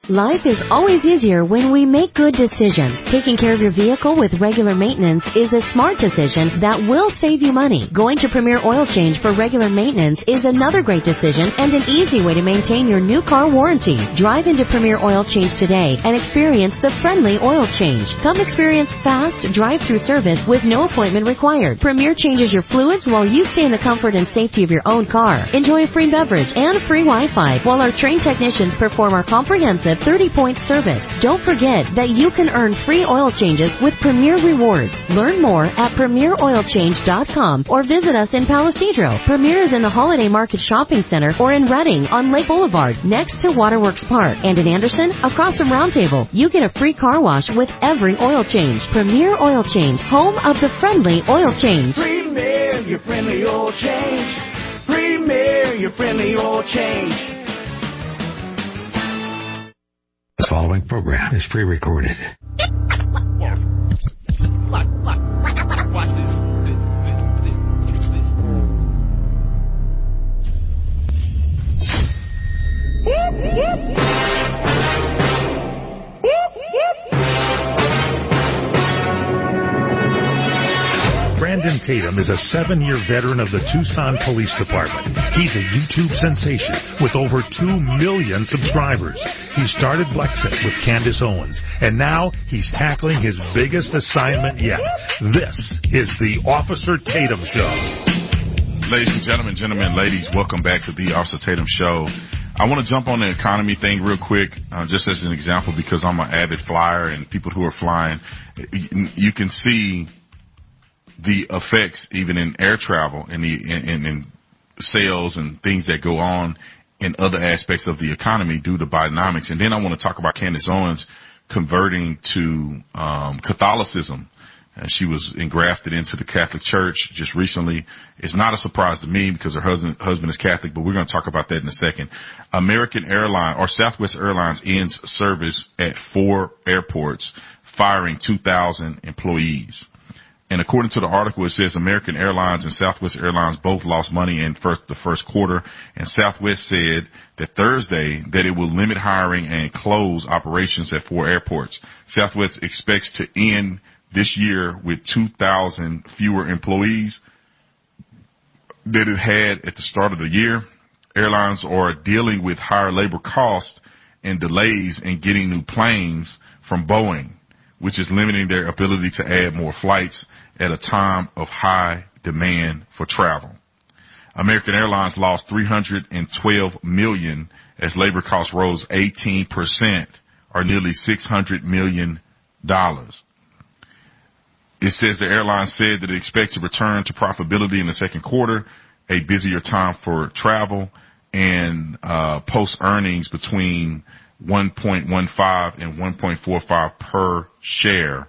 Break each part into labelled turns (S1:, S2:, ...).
S1: Life is always easier when we make good decisions. Taking care of your vehicle with regular maintenance is a smart decision that will save you money. Going to Premier Oil Change for regular maintenance is another great decision and an easy way to maintain your new car warranty. Drive into Premier Oil Change today and experience the friendly oil change. Come experience fast drive-through service with no appointment required. Premier changes your fluids while you stay in the comfort and safety of your own car. Enjoy a free beverage and free Wi-Fi while our trained technicians perform our comprehensive 30-point service. Don't forget that you can earn free oil changes with Premier Rewards. Learn more at PremierOilChange.com or visit us in Palisadro. Premier is in the Holiday Market Shopping Center or in Reading on Lake Boulevard next to Waterworks Park. And in Anderson, across from Round Table, you get a free car wash with every oil change. Premier Oil Change, home of the friendly oil change.
S2: Premier, your friendly oil change. Premier, your friendly oil change.
S3: The following program is pre-recorded.
S4: Look, watch this.
S5: Brandon Tatum is a 7-year veteran of the Tucson Police Department. He's a YouTube sensation with over 2 million subscribers. He started Blexit with Candace Owens, and now he's tackling his biggest assignment yet. This is the Officer Tatum Show.
S6: Ladies and gentlemen, ladies, welcome back to the Officer Tatum Show. I want to jump on the economy thing real quick, just as an example, because I'm an avid flyer, and people who are flying, you can see the effects even in air travel and in sales and things that go on in other aspects of the economy due to Bidenomics. And then I want to talk about Candace Owens converting to Catholicism. She was engrafted into the Catholic Church just recently. It's not a surprise to me because her husband is Catholic, but we're going to talk about that in a second. American Airlines or Southwest Airlines ends service at 4 airports, firing 2,000 employees. And according to the article, it says American Airlines and Southwest Airlines both lost money in the first quarter. And Southwest said that Thursday that it will limit hiring and close operations at 4 airports. Southwest expects to end this year with 2,000 fewer employees than it had at the start of the year. Airlines are dealing with higher labor costs and delays in getting new planes from Boeing, which is limiting their ability to add more flights at a time of high demand for travel. American Airlines lost $312 million as labor costs rose 18%, or nearly $600 million. It says the airline said that it expects to return to profitability in the second quarter, a busier time for travel, and post earnings between 1.15 and 1.45 per share.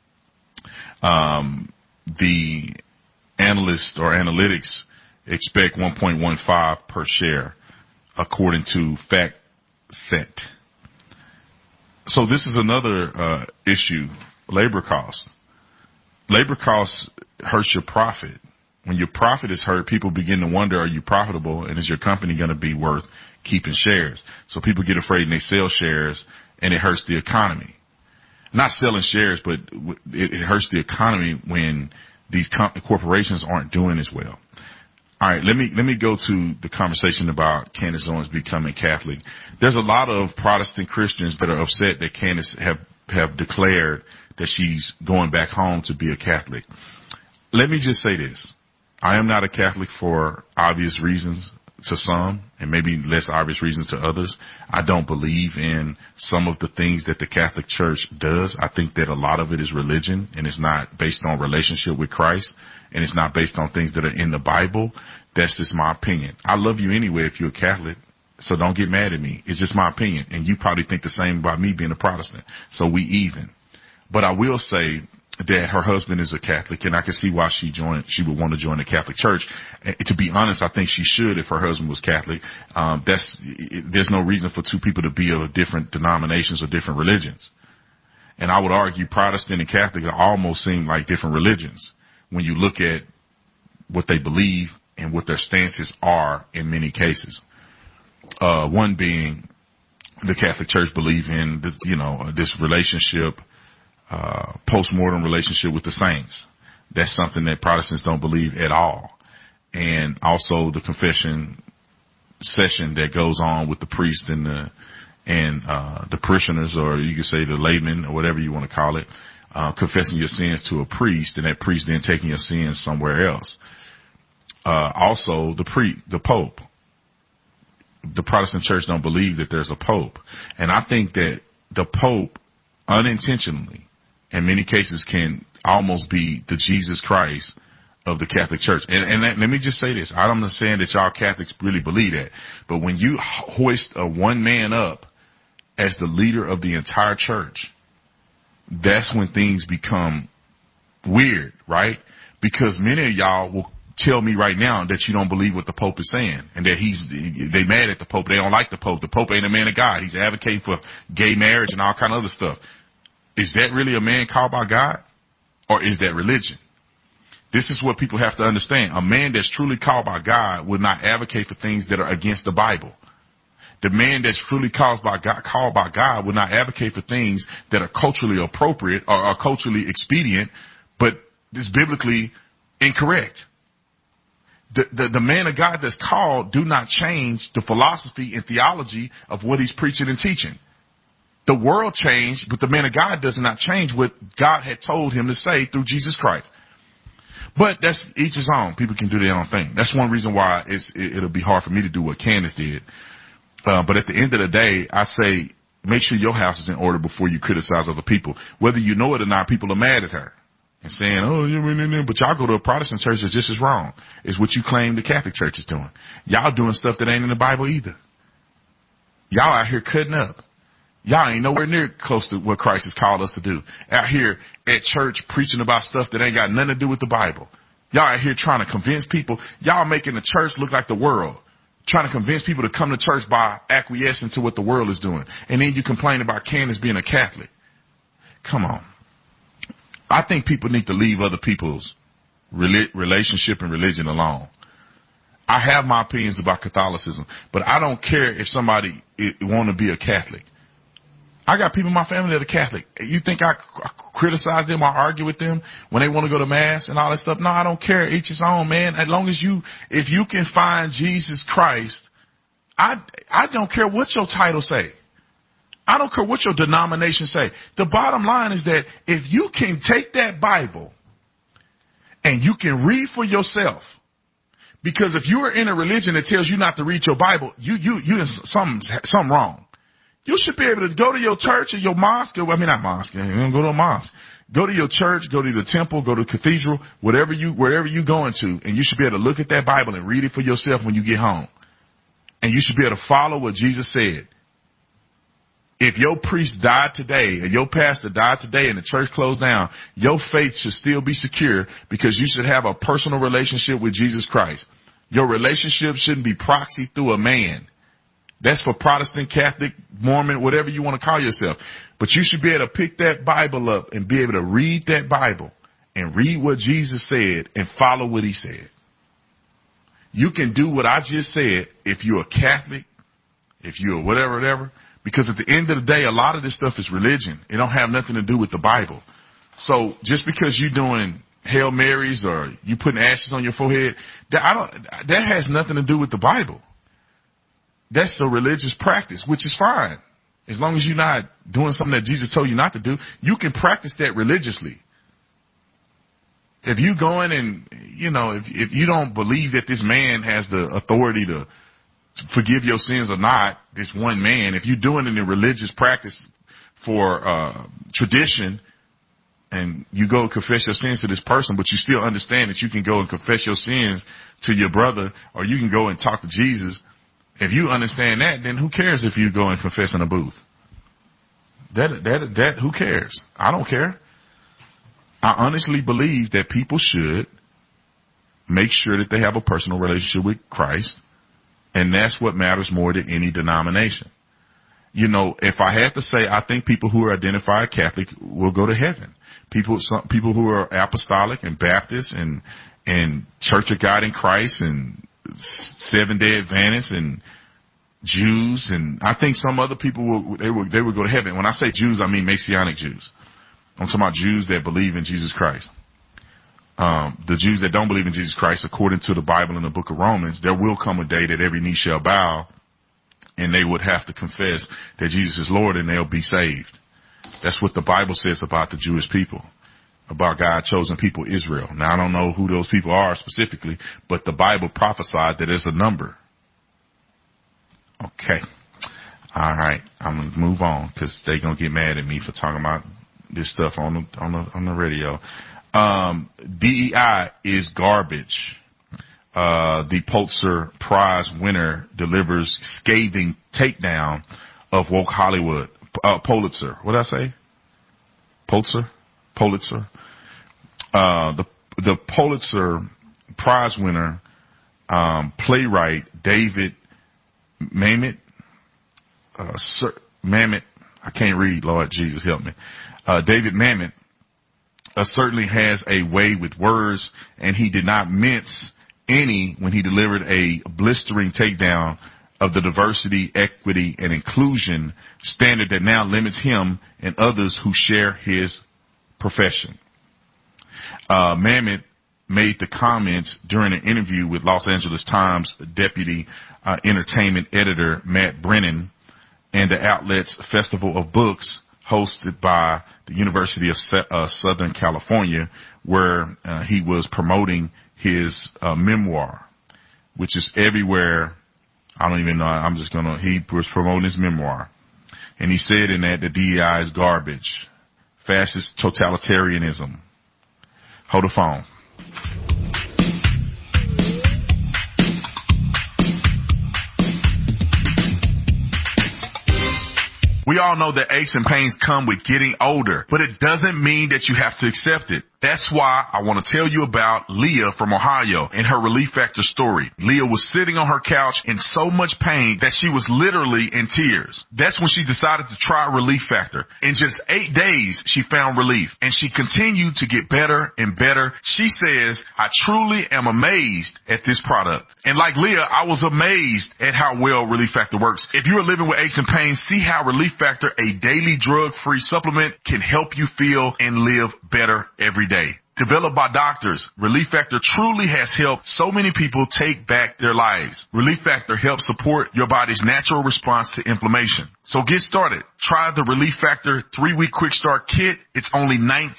S6: The analysts or analytics expect 1.15 per share, according to FactSet. So this is another issue: labor costs. Labor costs hurts your profit. When your profit is hurt, people begin to wonder, are you profitable, and is your company going to be worth keeping shares? So people get afraid and they sell shares, and it hurts the economy. Not selling shares, but it hurts the economy when these corporations aren't doing as well. All right, let me go to the conversation about Candace Owens becoming Catholic. There's a lot of Protestant Christians that are upset that Candace have declared that she's going back home to be a Catholic. Let me just say this. I am not a Catholic for obvious reasons to some, and maybe less obvious reasons to others. I don't believe in some of the things that the Catholic Church does. I think that a lot of it is religion, and it's not based on relationship with Christ, and it's not based on things that are in the Bible. That's just my opinion. I love you anyway if you're a Catholic, so don't get mad at me. It's just my opinion, and you probably think the same about me being a Protestant, so we even. But I will say that her husband is a Catholic, and I can see why she would want to join the Catholic Church. And to be honest, I think she should if her husband was Catholic. There's no reason for two people to be of different denominations or different religions. And I would argue Protestant and Catholic almost seem like different religions when you look at what they believe and what their stances are in many cases. One being the Catholic Church believe in this, this relationship, post-mortem relationship with the saints. That's something that Protestants don't believe at all. And also the confession session that goes on with the priest and the parishioners, or you could say the laymen, or whatever you want to call it, confessing your sins to a priest, and that priest then taking your sins somewhere else. Also the Pope. The Protestant Church don't believe that there's a Pope. And I think that the Pope unintentionally, in many cases, can almost be the Jesus Christ of the Catholic Church. And let me just say this. I'm not saying that y'all Catholics really believe that. But when you hoist a one man up as the leader of the entire church, that's when things become weird, right? Because many of y'all will tell me right now that you don't believe what the Pope is saying, and that they mad at the Pope. They don't like the Pope. The Pope ain't a man of God. He's advocating for gay marriage and all kind of other stuff. Is that really a man called by God, or is that religion? This is what people have to understand. A man that's truly called by God would not advocate for things that are against the Bible. The man that's truly called by God would not advocate for things that are culturally appropriate or are culturally expedient, but is biblically incorrect. The man of God that's called do not change the philosophy and theology of what he's preaching and teaching. The world changed, but the man of God does not change what God had told him to say through Jesus Christ. But that's each his own. People can do their own thing. That's one reason why it'll be hard for me to do what Candace did. But at the end of the day, I say make sure your house is in order before you criticize other people. Whether you know it or not, people are mad at her and saying, but y'all go to a Protestant church that's just as wrong as what you claim the Catholic Church is doing. Y'all doing stuff that ain't in the Bible either. Y'all out here cutting up. Y'all ain't nowhere near close to what Christ has called us to do. Out here at church preaching about stuff that ain't got nothing to do with the Bible. Y'all out here trying to convince people. Y'all making the church look like the world. Trying to convince people to come to church by acquiescing to what the world is doing. And then you complain about Candace being a Catholic. Come on. I think people need to leave other people's relationship and religion alone. I have my opinions about Catholicism, but I don't care if somebody want to be a Catholic. I got people in my family that are Catholic. You think I criticize them or argue with them when they want to go to mass and all that stuff? No, I don't care. Each his own, man. As long as if you can find Jesus Christ, I don't care what your title say. I don't care what your denomination say. The bottom line is that if you can take that Bible and you can read for yourself, because if you are in a religion that tells you not to read your Bible, you something wrong. You should be able to go to your church or your mosque. Not mosque. You don't go to a mosque. Go to your church, go to the temple, go to the cathedral, wherever you going to, and you should be able to look at that Bible and read it for yourself when you get home. And you should be able to follow what Jesus said. If your priest died today or your pastor died today and the church closed down, your faith should still be secure because you should have a personal relationship with Jesus Christ. Your relationship shouldn't be proxied through a man. That's for Protestant, Catholic, Mormon, whatever you want to call yourself. But you should be able to pick that Bible up and be able to read that Bible and read what Jesus said and follow what he said. You can do what I just said if you're a Catholic, if you're whatever, because at the end of the day, a lot of this stuff is religion. It don't have nothing to do with the Bible. So just because you're doing Hail Marys or you putting ashes on your forehead, that has nothing to do with the Bible. That's a religious practice, which is fine. As long as you're not doing something that Jesus told you not to do, you can practice that religiously. If you go in and, if you don't believe that this man has the authority to forgive your sins or not, this one man, if you're doing it in a religious practice for tradition and you go confess your sins to this person, but you still understand that you can go and confess your sins to your brother or you can go and talk to Jesus. If you understand that, then who cares if you go and confess in a booth? That who cares? I don't care. I honestly believe that people should make sure that they have a personal relationship with Christ, and that's what matters more than any denomination. If I had to say, I think people who are identified Catholic will go to heaven. Some people who are apostolic and Baptist and Church of God in Christ and Seventh-day Adventists and Jews, and I think some other people they would go to heaven. When I say Jews, I mean Messianic Jews. I'm talking about Jews that believe in Jesus Christ. The Jews that don't believe in Jesus Christ, according to the Bible in the book of Romans, there will come a day that every knee shall bow, and they would have to confess that Jesus is Lord, and they'll be saved. That's what the Bible says about the Jewish people, about God's chosen people, Israel. Now, I don't know who those people are specifically, but the Bible prophesied that there's a number. Okay. All right. I'm going to move on because they're going to get mad at me for talking about this stuff on the radio. DEI is garbage. The Pulitzer Prize winner delivers scathing takedown of woke Hollywood. Pulitzer. What did I say? Pulitzer. The Pulitzer Prize winner, playwright David Mamet, I can't read, Lord Jesus help me. David Mamet certainly has a way with words, and he did not mince any when he delivered a blistering takedown of the diversity, equity, and inclusion standard that now limits him and others who share his profession. Mamet made the comments during an interview with Los Angeles Times deputy entertainment editor Matt Brennan and the outlet's Festival of Books hosted by the University of Southern California, where he was promoting his memoir, which is everywhere. I don't even know. He was promoting his memoir. And he said in that the DEI is garbage. Fascist totalitarianism. Hold the phone. We all know that aches and pains come with getting older, but it doesn't mean that you have to accept it. That's why I want to tell you about Leah from Ohio and her Relief Factor story. Leah was sitting on her couch in so much pain that she was literally in tears. That's when she decided to try Relief Factor. In just 8 days, she found relief, and she continued to get better and better. She says, I truly am amazed at this product. And like Leah, I was amazed at how well Relief Factor works. If you are living with aches and pains, see how Relief Factor, a daily drug-free supplement, can help you feel and live better every day. Developed by doctors, Relief Factor truly has helped so many people take back their lives. Relief Factor helps support your body's natural response to inflammation. So get started. Try the Relief Factor 3-week quick start kit. It's only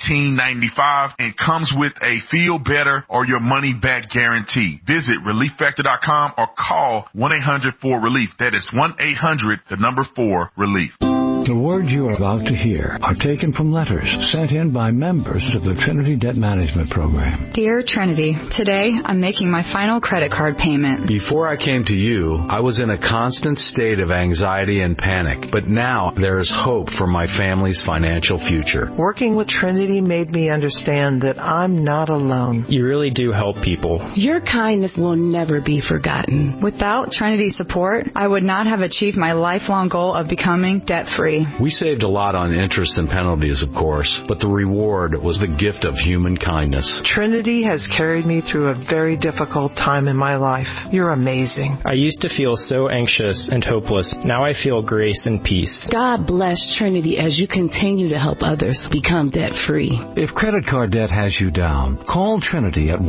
S6: $19.95 and comes with a feel better or your money back guarantee. Visit ReliefFactor.com or call 1-800-4-RELIEF. That is 1-800-4-RELIEF.
S3: The words you are about to hear are taken from letters sent in by members of the Trinity Debt Management Program.
S7: Dear Trinity, today I'm making my final credit card payment.
S8: Before I came to you, I was in a constant state of anxiety and panic, but now there is hope for my family's financial future.
S9: Working with Trinity made me understand that I'm not alone.
S10: You really do help people.
S11: Your kindness will never be forgotten.
S7: Without Trinity's support, I would not have achieved my lifelong goal of becoming debt-free.
S8: We saved a lot on interest and penalties, of course, but the reward was the gift of human kindness.
S9: Trinity has carried me through a very difficult time in my life. You're amazing.
S10: I used to feel so anxious and hopeless. Now I feel grace and peace.
S11: God bless Trinity as you continue to help others become debt-free.
S3: If credit card debt has you down, call Trinity at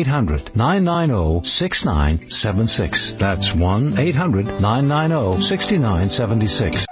S3: 1-800-990-6976. That's 1-800-990-6976.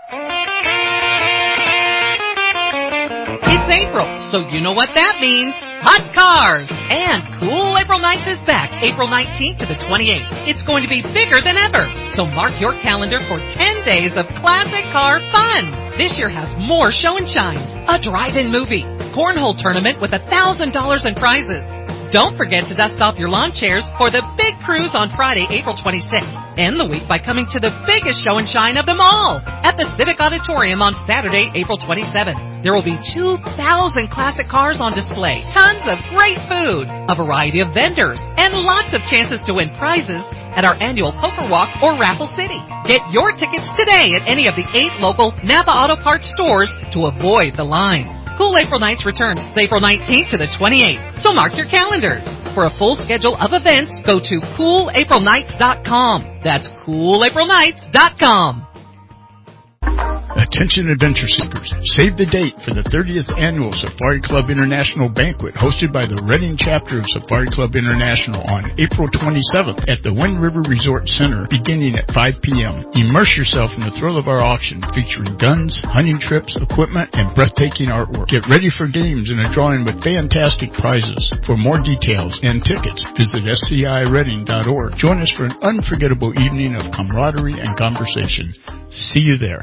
S12: It's April, so you know what that means. Hot cars! And Cool April Nights is back, April 19th to the 28th. It's going to be bigger than ever, so mark your calendar for 10 days of classic car fun. This year has more show and shines, a drive-in movie, cornhole tournament with $1,000 in prizes. Don't forget to dust off your lawn chairs for the big cruise on Friday, April 26th. End the week by coming to the biggest show and shine of them all at the Civic Auditorium on Saturday, April 27th. There will be 2,000 classic cars on display, tons of great food, a variety of vendors, and lots of chances to win prizes at our annual Poker Walk or Raffle City. Get your tickets today at any of the 8 local Napa Auto Parts stores to avoid the line. Cool April Nights returns April 19th to the 28th, so mark your calendars. For For a full schedule of events, go to CoolAprilNights.com. That's CoolAprilNights.com.
S13: Attention adventure seekers, save the date for the 30th Annual Safari Club International Banquet hosted by the Reading chapter of Safari Club International on April 27th at the Wind River Resort Center beginning at 5 p.m. Immerse yourself in the thrill of our auction featuring guns, hunting trips, equipment, and breathtaking artwork. Get ready for games and a drawing with fantastic prizes. For more details and tickets, visit scireading.org. Join us for an unforgettable evening of camaraderie and conversation. See you there.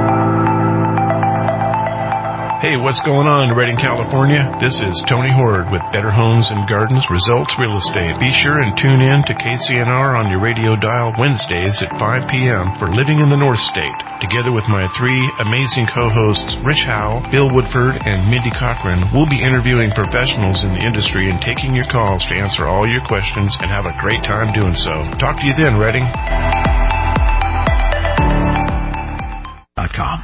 S14: Hey, what's going on in Redding, California? This is Tony Horde with Better Homes and Gardens Results Real Estate. Be sure and tune in to KCNR on your radio dial Wednesdays at 5 p.m. for Living in the North State. Together with my three amazing co-hosts, Rich Howell, Bill Woodford, and Mindy Cochran, we'll be interviewing professionals in the industry and taking your calls to answer all your questions and have a great time doing so. Talk to you then, Redding.
S3: .com.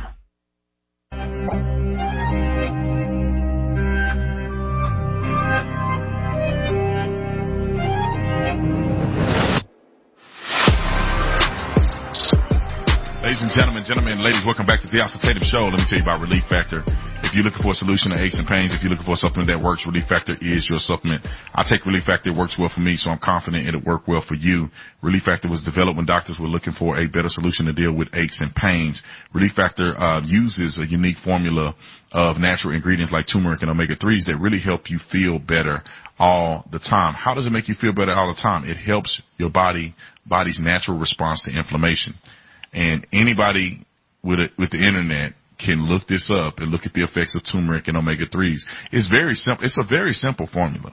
S6: Ladies and gentlemen, ladies, welcome back to the Austin Tatum Show. Let me tell you about Relief Factor. If you're looking for a solution to aches and pains, if you're looking for a supplement that works, Relief Factor is your supplement. I take Relief Factor. It works well for me, so I'm confident it'll work well for you. Relief Factor was developed when doctors were looking for a better solution to deal with aches and pains. Relief Factor uses a unique formula of natural ingredients like turmeric and omega-3s that really help you feel better all the time. How does it make you feel better all the time? It helps your body's natural response to inflammation. And anybody with the internet can look this up and look at the effects of turmeric and omega-3s. It's very simple. It's a very simple formula.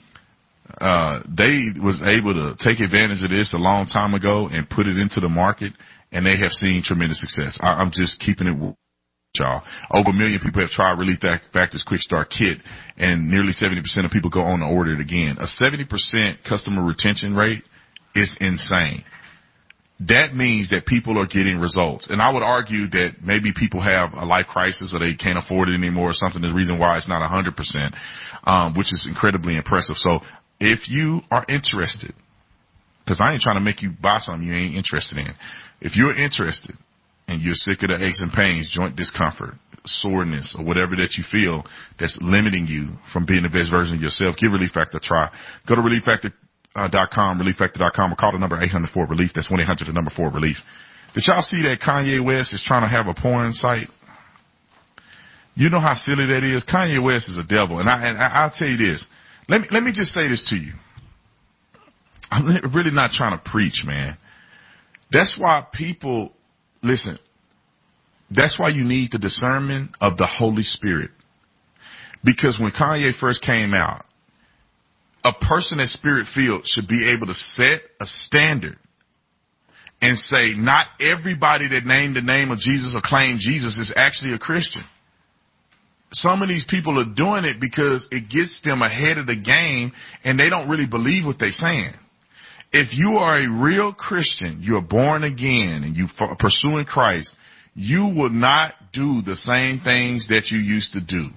S6: They was able to take advantage of this a long time ago and put it into the market, and they have seen tremendous success. I'm just keeping it with y'all. Over 1 million people have tried Relief Factor's Quick Start Kit, and nearly 70% of people go on to order it again. A 70% customer retention rate is insane. That means that people are getting results. And I would argue that maybe people have a life crisis or they can't afford it anymore or something. The reason why it's not 100%, which is incredibly impressive. So if you are interested, because I ain't trying to make you buy something you ain't interested in. If you're interested and you're sick of the aches and pains, joint discomfort, soreness, or whatever that you feel that's limiting you from being the best version of yourself, give Relief Factor a try. Go to ReliefFactor.com, ReliefFactor.com, or call the number 800-4-RELIEF. That's 1-800-4-RELIEF. Did y'all see that Kanye West is trying to have a porn site? You know how silly that is? Kanye West is a devil. And I'll tell you this. Let me just say this to you. I'm really not trying to preach, man. That's why people, listen, that's why you need the discernment of the Holy Spirit. Because when Kanye first came out, a person that's spirit-filled should be able to set a standard and say not everybody that named the name of Jesus or claimed Jesus is actually a Christian. Some of these people are doing it because it gets them ahead of the game and they don't really believe what they're saying. If you are a real Christian, you're born again and you're pursuing Christ, you will not do the same things that you used to do.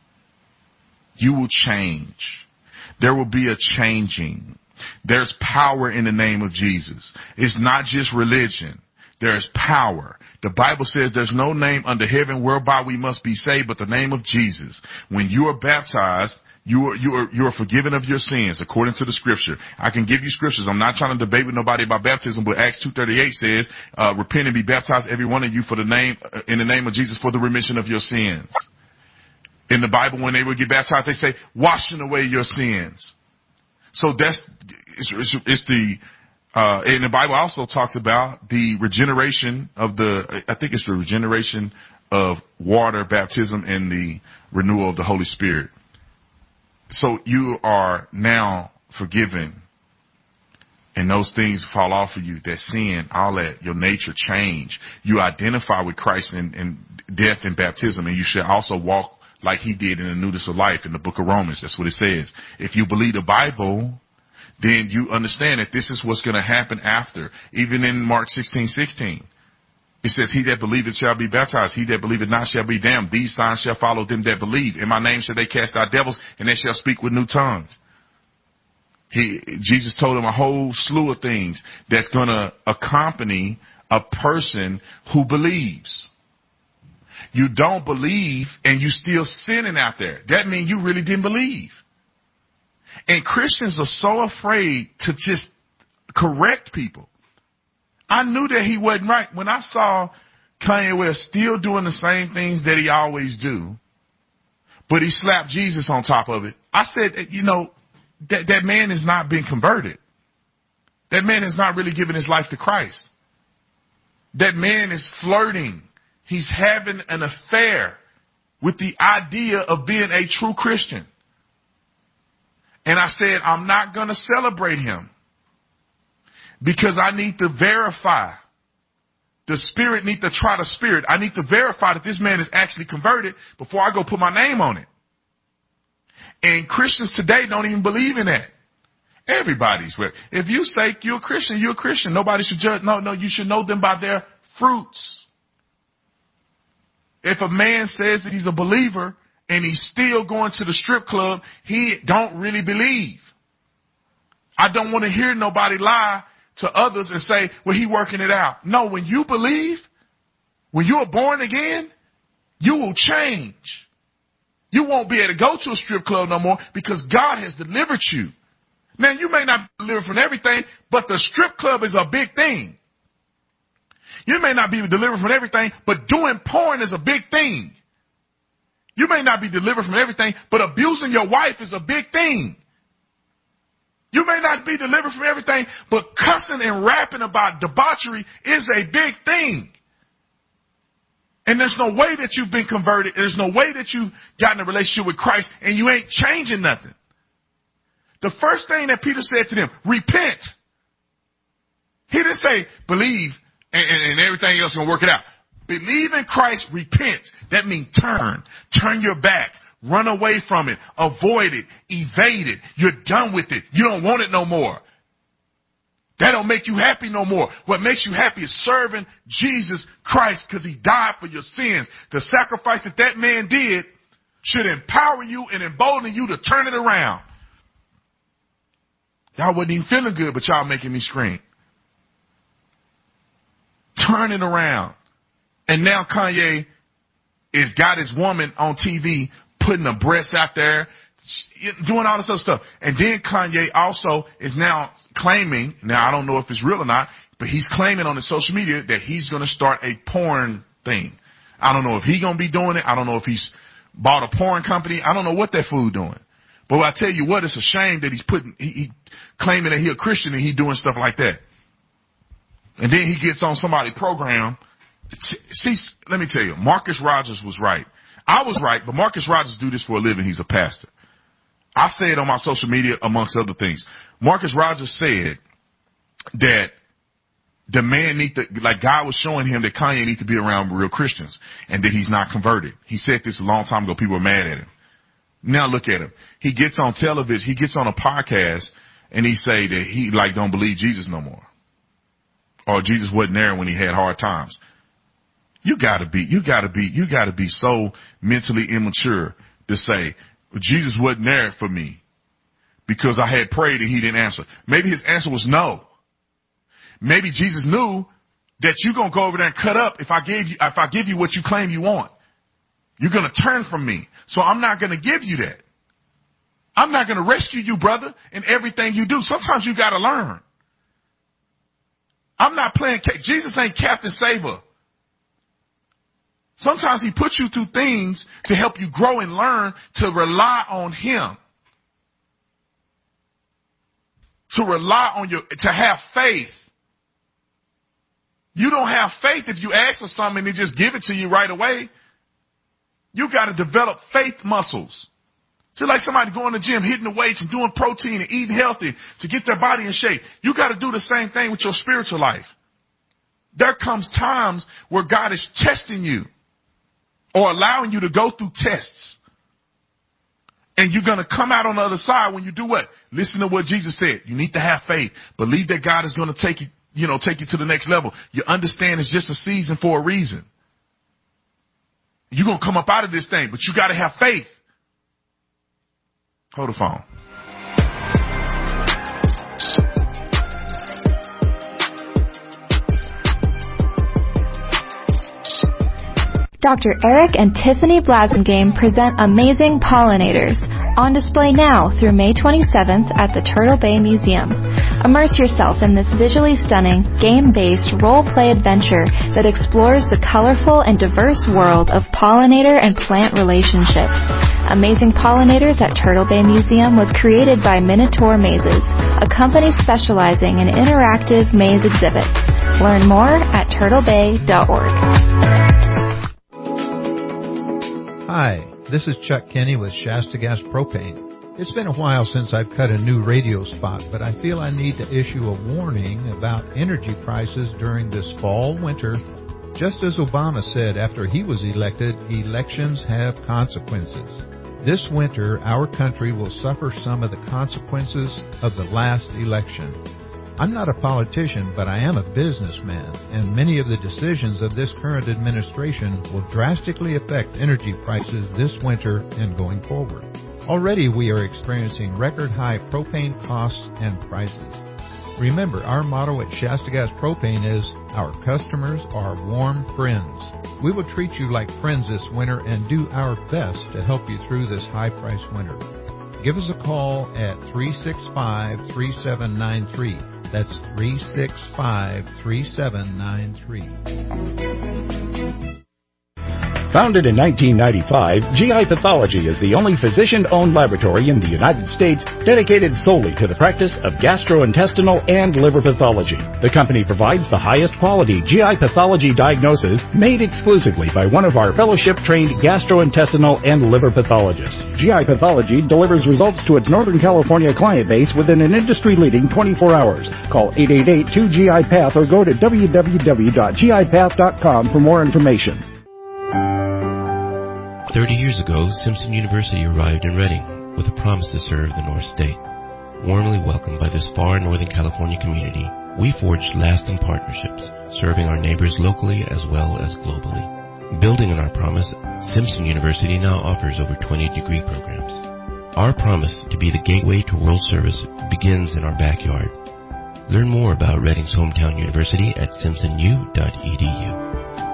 S6: You will change. There will be a changing. There's power in the name of Jesus. It's not just religion. There's power. The Bible says there's no name under heaven whereby we must be saved but the name of Jesus. When you are baptized, you are forgiven of your sins according to the scripture. I can give you scriptures. I'm not trying to debate with nobody about baptism, but Acts 2:38 says, repent and be baptized every one of you in the name of Jesus for the remission of your sins. In the Bible, when they would get baptized, they say, washing away your sins. So and the Bible also talks about the regeneration of the regeneration of water baptism and the renewal of the Holy Spirit. So you are now forgiven and those things fall off of you, that sin, all that, your nature change. You identify with Christ in death and baptism, and you should also walk like he did in the newness of life in the book of Romans. That's what it says. If you believe the Bible, then you understand that this is what's going to happen after. Even in Mark 16:16, it says, he that believeth shall be baptized. He that believeth not shall be damned. These signs shall follow them that believe. In my name shall they cast out devils, and they shall speak with new tongues. Jesus told him a whole slew of things that's going to accompany a person who believes. You don't believe and you still sinning out there. That means you really didn't believe. And Christians are so afraid to just correct people. I knew that he wasn't right. When I saw Kanye West still doing the same things that he always do, but he slapped Jesus on top of it, I said, that man has not been converted. That man has not really given his life to Christ. That man is flirting. He's having an affair with the idea of being a true Christian. And I said, I'm not going to celebrate him because I need to verify. The Spirit need to try the Spirit. I need to verify that this man is actually converted before I go put my name on it. And Christians today don't even believe in that. Everybody's with. If you say you're a Christian, you're a Christian. Nobody should judge. No, you should know them by their fruits. If a man says that he's a believer and he's still going to the strip club, he don't really believe. I don't want to hear nobody lie to others and say, well, he working it out. No, when you believe, when you are born again, you will change. You won't be able to go to a strip club no more because God has delivered you. Now, you may not be delivered from everything, but the strip club is a big thing. You may not be delivered from everything, but doing porn is a big thing. You may not be delivered from everything, but abusing your wife is a big thing. You may not be delivered from everything, but cussing and rapping about debauchery is a big thing. And there's no way that you've been converted. There's no way that you've gotten a relationship with Christ and you ain't changing nothing. The first thing that Peter said to them, repent. He didn't say believe and everything else is going to work it out. Believe in Christ, repent. That means turn your back, run away from it, avoid it, evade it. You're done with it. You don't want it no more. That don't make you happy no more. What makes you happy is serving Jesus Christ because he died for your sins. The sacrifice that man did should empower you and embolden you to turn it around. Y'all wasn't even feeling good, but y'all making me scream. Turn it around. And now Kanye has got his woman on TV putting her breasts out there, doing all this other stuff. And then Kanye also is now claiming, now I don't know if it's real or not, but he's claiming on his social media that he's going to start a porn thing. I don't know if he's going to be doing it. I don't know if he's bought a porn company. I don't know what that fool doing. But I tell you what, it's a shame that he claiming that he a Christian and he doing stuff like that. And then he gets on somebody's program. See, let me tell you, Marcus Rogers was right. I was right, but Marcus Rogers do this for a living. He's a pastor. I say it on my social media, amongst other things. Marcus Rogers said that the man like God was showing him that Kanye need to be around real Christians and that he's not converted. He said this a long time ago. People were mad at him. Now look at him. He gets on television. He gets on a podcast and he say that he don't believe Jesus no more. Or Jesus wasn't there when he had hard times. You gotta be so mentally immature to say, Jesus wasn't there for me because I had prayed and he didn't answer. Maybe his answer was no. Maybe Jesus knew that you're going to go over there and cut up if I give you what you claim you want. You're going to turn from me. So I'm not going to give you that. I'm not going to rescue you, brother, in everything you do. Sometimes you got to learn. I'm not playing. Jesus ain't Captain Saber. Sometimes he puts you through things to help you grow and learn to rely on him. To rely on to have faith. You don't have faith if you ask for something and they just give it to you right away. You got to develop faith muscles. Just like somebody going to the gym, hitting the weights and doing protein and eating healthy to get their body in shape. You got to do the same thing with your spiritual life. There comes times where God is testing you or allowing you to go through tests. And you're going to come out on the other side when you do what? Listen to what Jesus said. You need to have faith. Believe that God is going to take you to the next level. You understand it's just a season for a reason. You're going to come up out of this thing, but you got to have faith. Hold the phone.
S15: Dr. Eric and Tiffany Blasingame present Amazing Pollinators, on display now through May 27th at the Turtle Bay Museum. Immerse yourself in this visually stunning, game-based role-play adventure that explores the colorful and diverse world of pollinator and plant relationships. Amazing Pollinators at Turtle Bay Museum was created by Minotaur Mazes, a company specializing in interactive maze exhibits. Learn more at turtlebay.org.
S16: Hi, this is Chuck Kenny with Shasta Gas Propane. It's been a while since I've cut a new radio spot, but I feel I need to issue a warning about energy prices during this fall-winter. Just as Obama said after he was elected, elections have consequences. This winter, our country will suffer some of the consequences of the last election. I'm not a politician, but I am a businessman, and many of the decisions of this current administration will drastically affect energy prices this winter and going forward. Already we are experiencing record-high propane costs and prices. Remember, our motto at Shasta Gas Propane is, our customers are warm friends. We will treat you like friends this winter and do our best to help you through this high-price winter. Give us a call at 365-3793. That's 365-3793.
S17: Founded in 1995, GI Pathology is the only physician-owned laboratory in the United States dedicated solely to the practice of gastrointestinal and liver pathology. The company provides the highest quality GI pathology diagnosis made exclusively by one of our fellowship-trained gastrointestinal and liver pathologists. GI Pathology delivers results to its Northern California client base within an industry-leading 24 hours. Call 888-2GI-PATH or go to www.gipath.com for more information.
S18: 30 years ago, Simpson University arrived in Redding with a promise to serve the North State. Warmly welcomed by this far Northern California community, we forged lasting partnerships, serving our neighbors locally as well as globally. Building on our promise, Simpson University now offers over 20 degree programs. Our promise to be the gateway to world service begins in our backyard. Learn more about Redding's hometown university at simpsonu.edu.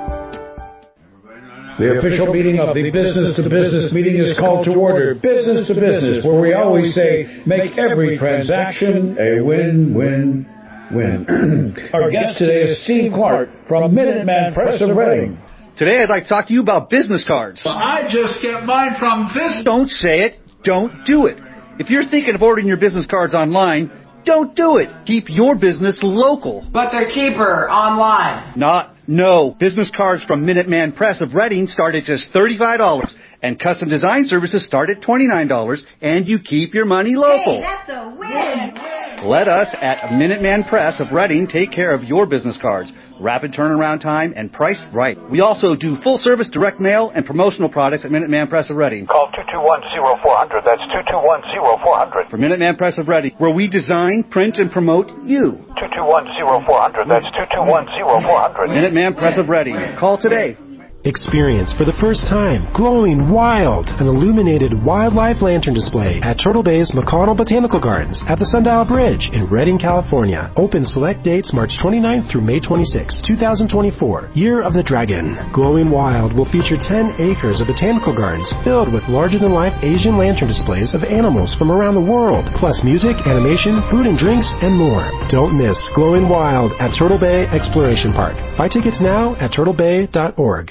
S19: The official meeting of the Business to Business meeting is called to order. Business to Business, where we always say, make every transaction a win-win-win. Our guest today is Steve Clark from Minuteman Press of Redding.
S20: Today I'd like to talk to you about business cards.
S21: Well, I just get mine from this.
S20: Don't say it. Don't do it. If you're thinking of ordering your business cards online, don't do it. Keep your business local.
S22: But they're cheaper online.
S20: No. Business cards from Minuteman Press of Redding start at just $35, and custom design services start at $29, and you keep your money local.
S22: Hey, that's a win.
S20: Let us at Minuteman Press of Redding take care of your business cards. Rapid turnaround time and priced right. We also do full-service direct mail and promotional products at Minuteman Press of Redding.
S23: Call 221-0400. That's 221-0400.
S20: For Minuteman Press of Redding, where we design, print, and promote you.
S23: 221-0400. That's 221-0400.
S20: Minuteman Press of Redding. Call today.
S24: Experience for the first time Glowing Wild, an illuminated wildlife lantern display at Turtle Bay's McConnell Botanical Gardens at the Sundial Bridge in Redding, California. Open select dates March 29th through May 26, 2024. Year of the Dragon. Glowing Wild will feature 10 acres of botanical gardens filled with larger-than-life Asian lantern displays of animals from around the world, plus music, animation, food and drinks, and more. Don't miss Glowing Wild at Turtle Bay Exploration Park. Buy tickets now at turtlebay.org.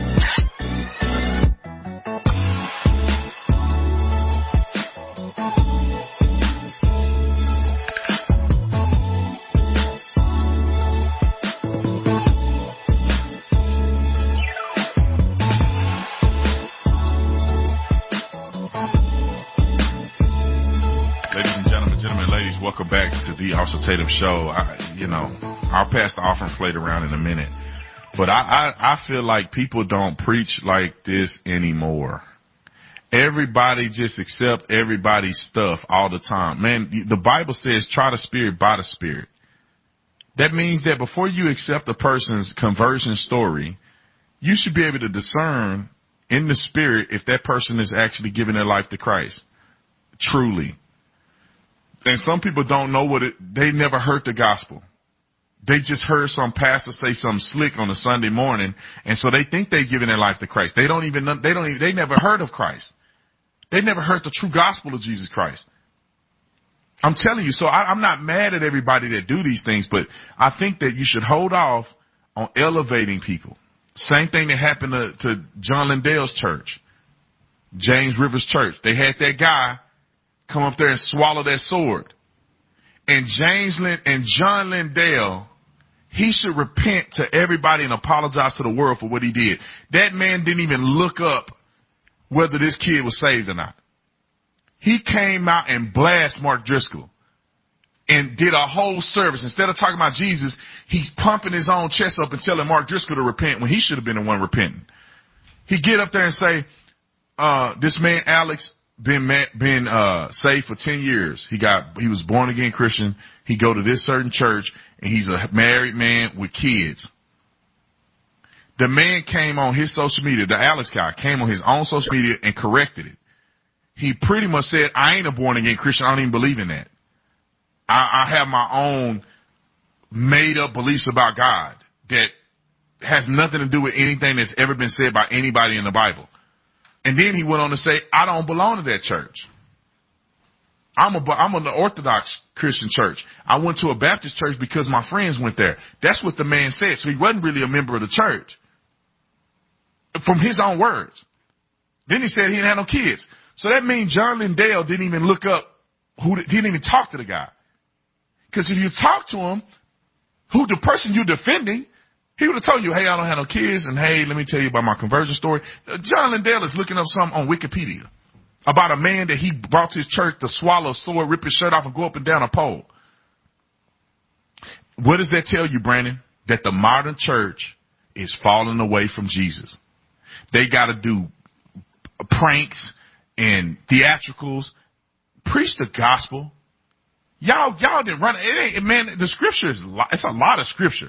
S6: Welcome back to the Officer Tatum Show. I'll pass the offering plate around in a minute, but I feel like people don't preach like this anymore. Everybody just accept everybody's stuff all the time. Man, the Bible says try the Spirit by the Spirit. That means that before you accept a person's conversion story, you should be able to discern in the Spirit if that person is actually giving their life to Christ. Truly. And some people don't know they never heard the gospel. They just heard some pastor say something slick on a Sunday morning, and so they think they're giving their life to Christ. They never heard of Christ. They never heard the true gospel of Jesus Christ. I'm telling you, so I'm not mad at everybody that do these things, but I think that you should hold off on elevating people. Same thing that happened to John Lindell's church, James Rivers Church. They had that guy come up there and swallow that sword. And John Lindell, he should repent to everybody and apologize to the world for what he did. That man didn't even look up whether this kid was saved or not. He came out and blasted Mark Driscoll and did a whole service. Instead of talking about Jesus, he's pumping his own chest up and telling Mark Driscoll to repent when he should have been the one repenting. He get up there and say, this man Alex been saved for 10 years. He was born again Christian. He go to this certain church and he's a married man with kids. The man came on his social media, the Alex guy came on his own social media and corrected it. He pretty much said, I ain't a born again Christian. I don't even believe in that. I have my own made up beliefs about God that has nothing to do with anything that's ever been said by anybody in the Bible. And then he went on to say, I don't belong to that church. I'm an Orthodox Christian church. I went to a Baptist church because my friends went there. That's what the man said. So he wasn't really a member of the church. From his own words. Then he said he didn't have no kids. So that means John Lindell didn't even look up didn't even talk to the guy. Because if you talk to him, who the person you're defending, he would have told you, hey, I don't have no kids, and hey, let me tell you about my conversion story. John Lindell is looking up something on Wikipedia about a man that he brought to his church to swallow a sword, rip his shirt off, and go up and down a pole. What does that tell you, Brandon? That the modern church is falling away from Jesus. They got to do pranks and theatricals. Preach the gospel. Y'all didn't run it. Man, the scripture it's a lot of scripture.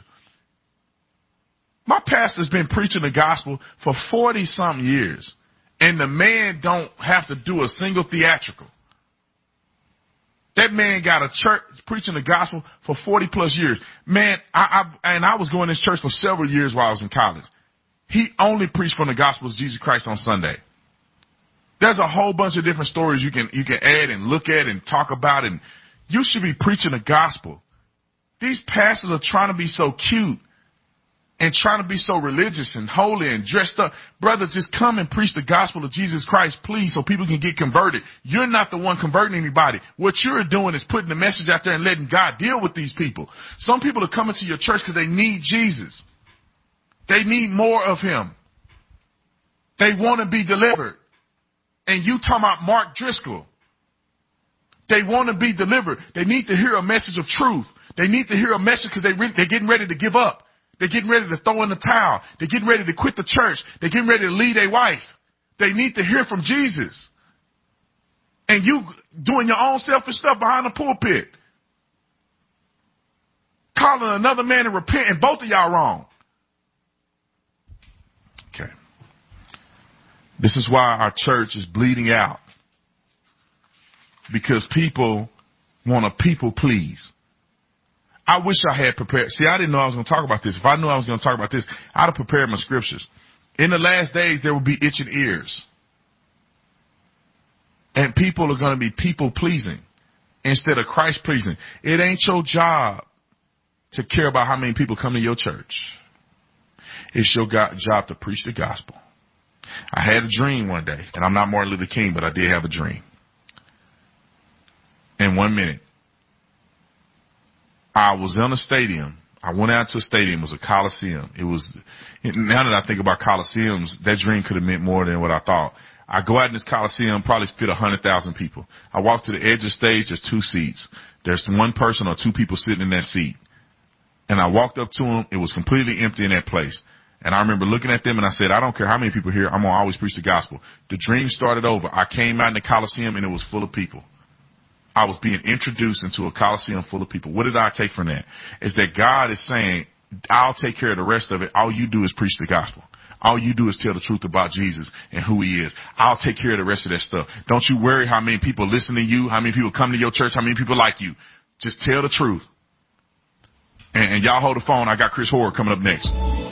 S6: My pastor's been preaching the gospel for 40-something years, and the man don't have to do a single theatrical. That man got a church preaching the gospel for 40-plus years. Man, I was going to this church for several years while I was in college. He only preached from the gospel of Jesus Christ on Sunday. There's a whole bunch of different stories you can add and look at and talk about, and you should be preaching the gospel. These pastors are trying to be so cute and trying to be so religious and holy and dressed up. Brother, just come and preach the gospel of Jesus Christ, please, so people can get converted. You're not the one converting anybody. What you're doing is putting the message out there and letting God deal with these people. Some people are coming to your church because they need Jesus. They need more of him. They want to be delivered. And you talking about Mark Driscoll. They want to be delivered. They need to hear a message of truth. They need to hear a message because they're getting ready to give up. They're getting ready to throw in the towel. They're getting ready to quit the church. They're getting ready to leave their wife. They need to hear from Jesus. And you doing your own selfish stuff behind the pulpit. Calling another man to repent, and both of y'all wrong. Okay. This is why our church is bleeding out. Because people want to people please. I wish I had prepared. See, I didn't know I was going to talk about this. If I knew I was going to talk about this, I'd have prepared my scriptures. In the last days, there will be itching ears. And people are going to be people pleasing instead of Christ pleasing. It ain't your job to care about how many people come to your church. It's your job to preach the gospel. I had a dream one day, and I'm not Martin Luther King, but I did have a dream. In 1 minute, I was in a stadium. I went out to a stadium. It was a Coliseum. Now that I think about Coliseums, that dream could have meant more than what I thought. I go out in this Coliseum, probably fit 100,000 people. I walk to the edge of the stage. There's 2 seats. There's 1 person or 2 people sitting in that seat. And I walked up to them. It was completely empty in that place. And I remember looking at them and I said, I don't care how many people here. I'm going to always preach the gospel. The dream started over. I came out in the Coliseum and it was full of people. I was being introduced into a Coliseum full of people. What did I take from that? Is that God is saying, I'll take care of the rest of it. All you do is preach the gospel. All you do is tell the truth about Jesus and who he is. I'll take care of the rest of that stuff. Don't you worry how many people listen to you, how many people come to your church, how many people like you. Just tell the truth. And y'all hold the phone. I got Chris Hoare coming up next.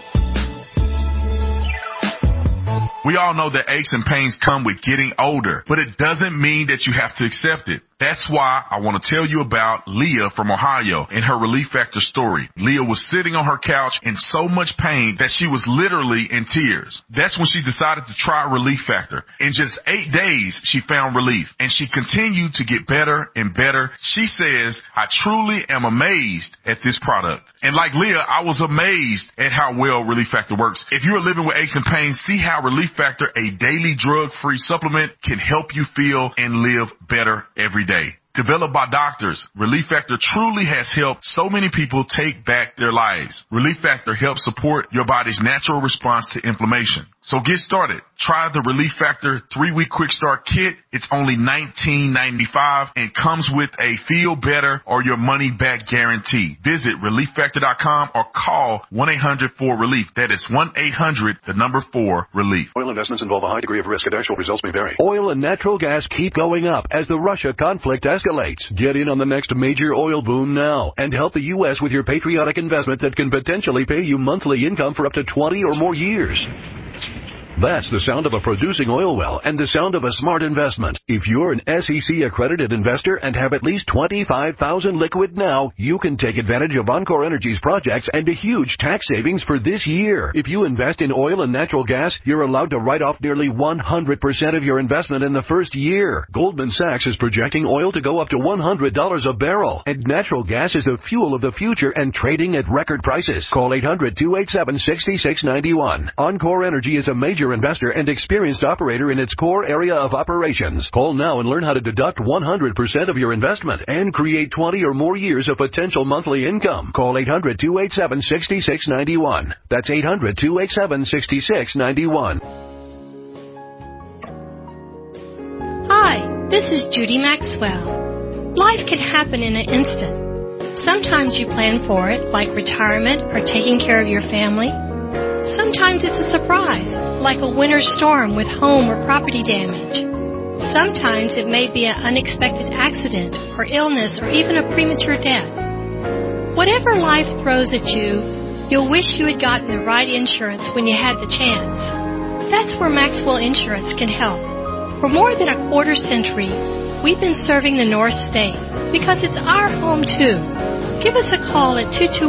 S6: We all know that aches and pains come with getting older, but it doesn't mean that you have to accept it. That's why I want to tell you about Leah from Ohio and her Relief Factor story. Leah was sitting on her couch in so much pain that she was literally in tears. That's when she decided to try Relief Factor. In just 8 days, she found relief, and she continued to get better and better. She says, I truly am amazed at this product. And like Leah, I was amazed at how well Relief Factor works. If you are living with aches and pains, see how Relief Factor, a daily drug-free supplement, can help you feel and live better every day. Developed by doctors, Relief Factor truly has helped so many people take back their lives. Relief Factor helps support your body's natural response to inflammation. So get started. Try the Relief Factor 3-week quick start kit. It's only $19.95 and comes with a feel better or your money back guarantee. Visit relieffactor.com or call 1-800-4-RELIEF. That is 1-800-4-RELIEF.
S1: Oil investments involve a high degree of risk and actual results may vary. Oil and natural gas keep going up as the Russia conflict escalates. Get in on the next major oil boom now and help the U.S. with your patriotic investment that can potentially pay you monthly income for up to 20 or more years. That's the sound of a producing oil well and the sound of a smart investment. If you're an SEC-accredited investor and have at least $25,000 liquid now, you can take advantage of Encore Energy's projects and a huge tax savings for this year. If you invest in oil and natural gas, you're allowed to write off nearly 100% of your investment in the first year. Goldman Sachs is projecting oil to go up to $100 a barrel, and natural gas is the fuel of the future and trading at record prices. Call 800-287-6691. Encore Energy is a major investor and experienced operator in its core area of operations. Call now and learn how to deduct 100% of your investment and create 20 or more years of potential monthly income. Call 800-287-6691. That's 800-287-6691.
S2: Hi, this is Judy Maxwell. Life can happen in an instant. Sometimes you plan for it, like retirement or taking care of your family. Sometimes it's a surprise, like a winter storm with home or property damage. Sometimes it may be an unexpected accident or illness or even a premature death. Whatever life throws at you, you'll wish you had gotten the right insurance when you had the chance. That's where Maxwell Insurance can help. For more than a quarter century, we've been serving the North State because it's our home too. Give us a call at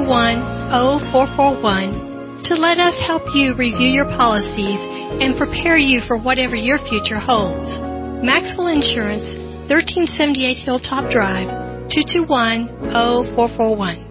S2: 221-0441 to let us help you review your policies and prepare you for whatever your future holds. Maxwell Insurance, 1378 Hilltop Drive, 221-0441.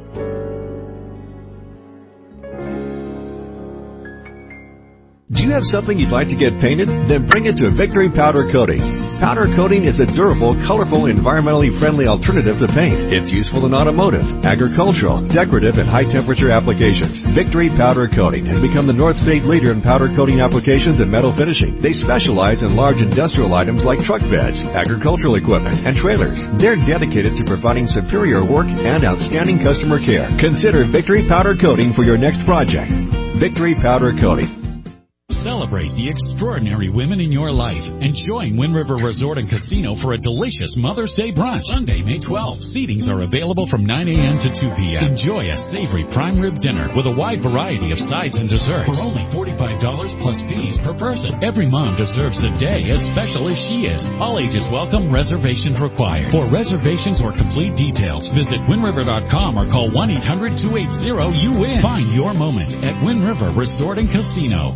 S4: Do you have something you'd like to get painted? Then bring it to Victory Powder Coating. Powder coating is a durable, colorful, environmentally friendly alternative to paint. It's useful in automotive, agricultural, decorative, and high-temperature applications. Victory Powder Coating has become the North State leader in powder coating applications and metal finishing. They specialize in large industrial items like truck beds, agricultural equipment, and trailers. They're dedicated to providing superior work and outstanding customer care. Consider Victory Powder Coating for your next project. Victory Powder Coating.
S5: Celebrate the extraordinary women in your life and join Wind River Resort and Casino for a delicious Mother's Day brunch. Sunday, May 12th. Seatings are available from 9 a.m. to 2 p.m. Enjoy a savory prime rib dinner with a wide variety of sides and desserts for only $45 plus fees per person. Every mom deserves a day as special as she is. All ages welcome. Reservations required. For reservations or complete details, visit windriver.com or call 1-800-280-YOU-WIN. Find your moment at Wind River Resort and Casino.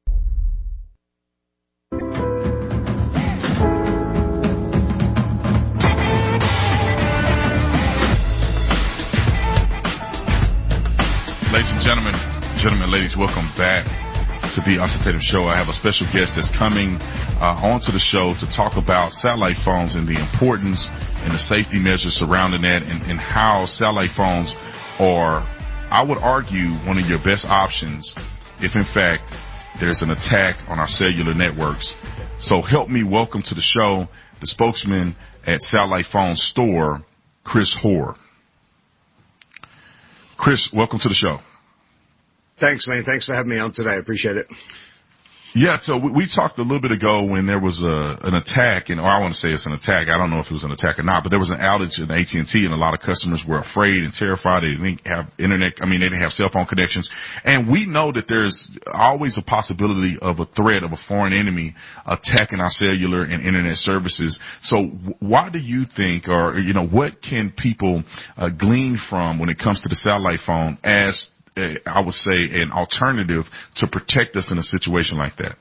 S6: Ladies and gentlemen, ladies, welcome back to the Uncensored Show. I have a special guest that's coming onto the show to talk about satellite phones and the importance and the safety measures surrounding that and how satellite phones are, I would argue, one of your best options if, in fact, there's an attack on our cellular networks. So help me welcome to the show the spokesman at Satellite Phone Store, Chris Hoare. Chris, welcome to the show.
S25: Thanks, man. Thanks for having me on today. I appreciate it.
S6: Yeah, so we talked a little bit ago when there was an attack, or I want to say it's an attack. I don't know if it was an attack or not, but there was an outage in AT&T, and a lot of customers were afraid and terrified. They didn't have internet. I mean, they didn't have cell phone connections. And we know that there's always a possibility of a threat of a foreign enemy attacking our cellular and internet services. So why do you think, or, what can people glean from when it comes to the satellite phone as I would say an alternative to protect us in a situation like that?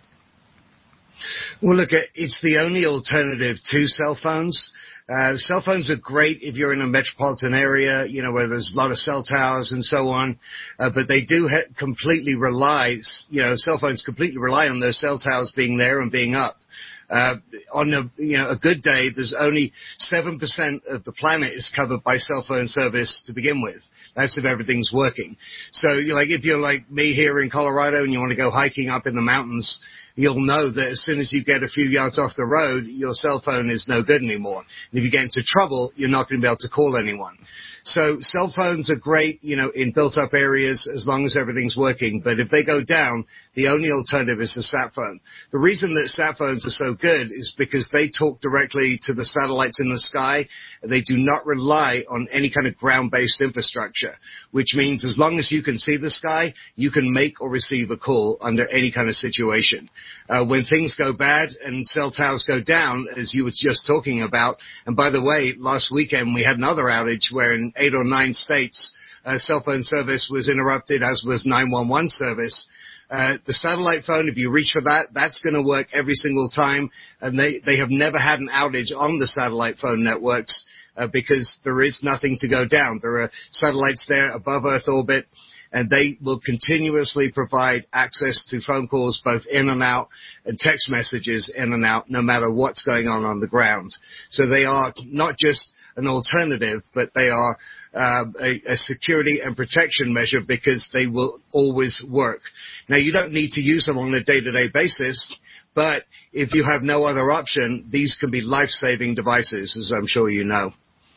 S7: Well, look, it's the only alternative to cell phones. Cell phones are great if you're in a metropolitan area, where there's a lot of cell towers and so on, but they do completely rely, cell phones completely rely on those cell towers being there and being up. On a good day, there's only 7% of the planet is covered by cell phone service to begin with. That's if everything's working. So if you're like me here in Colorado and you want to go hiking up in the mountains, you'll know that as soon as you get a few yards off the road, your cell phone is no good anymore. And if you get into trouble, you're not going to be able to call anyone. So cell phones are great, in built-up areas as long as everything's working. But if they go down, the only alternative is the sat phone. The reason that sat phones are so good is because they talk directly to the satellites in the sky. They do not rely on any kind of ground-based infrastructure, which means as long as you can see the sky, you can make or receive a call under any kind of situation. When things go bad and cell towers go down, as you were just talking about, and by the way, last weekend we had another outage where in 8 or 9 states, cell phone service was interrupted, as was 911 service. The satellite phone, if you reach for that, that's going to work every single time. And they have never had an outage on the satellite phone networks because there is nothing to go down. There are satellites there above Earth orbit, and they will continuously provide access to phone calls both in and out and text messages in and out, no matter what's going on the ground. So they are not just an alternative, but they are a security and protection measure because they will always work. Now, you don't need to use them on a day-to-day basis, but if you have no other option, these can be life-saving devices, as I'm sure you know.